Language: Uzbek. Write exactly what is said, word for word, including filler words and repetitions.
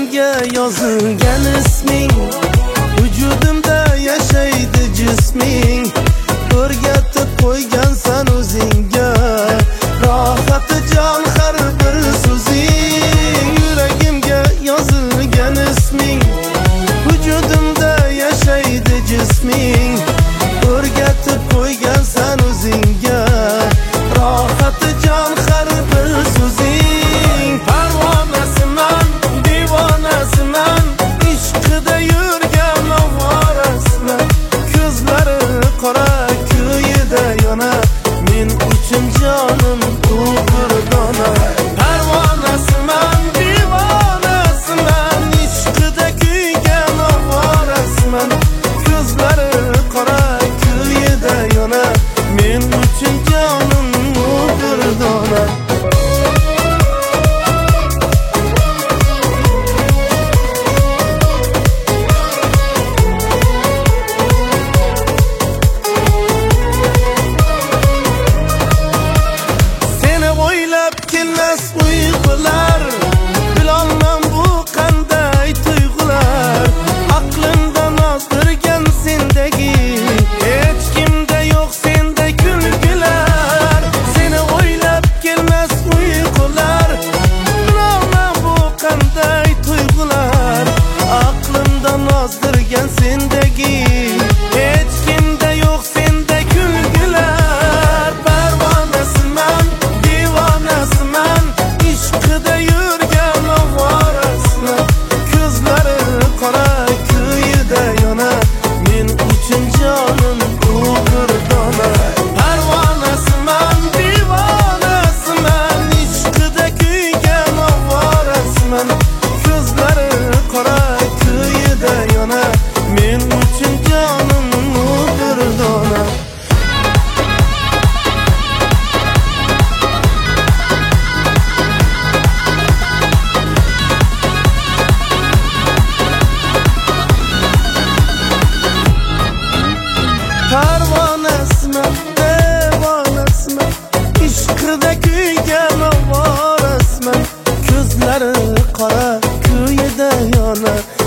Yuragimga yozilgan isming, vujudimda yashaydi jisming. O'rgatib qo'ygansan o'zingga rohati jon har bir so'zing. Yuragimga yozilgan isming, vujudimda yashaydi jisming. O'rgatib qo'ygansan o'zingga rohati jon har bir so'zing. Parvonasiman, divonasiman, ishqida yurgan ovorasiman. Ko'zlari qora, ko'yida yonar, men uchun jonim u durdona. Parvonasiman, divonasiman, ishqida kuygan ovorasiman. Ko'zlari qora, ko'yida yonar, men uchun jonim u durdona. Kelmas uyqular, bilolmam bu qanday tuyg'ular. Aqlimdan ozdirgan sendagi, hech kimda yo'q senda kulgular. Seni o'ylab kelmas uyqular, bilolmam bu qanday tuyg'ular. Aqlimdan ozdirgan sendagi, hech kimda yo'q senda kulgular. Parvonasiman, divonasiman, ishqida yurgan ovorasiman. Ko'zlari qora, ko'yida yonar, men uchun jonim u durdona. Parvonasiman, divonasiman, ishqida kuygan ovorasiman. Ko'zlari qora, ko'yida yonar, men uchun jonim u durdona. Parvonasiman, devonasiman, ishqida kuygan ovorasiman. Ko'zlari qora, ko'yida yonar,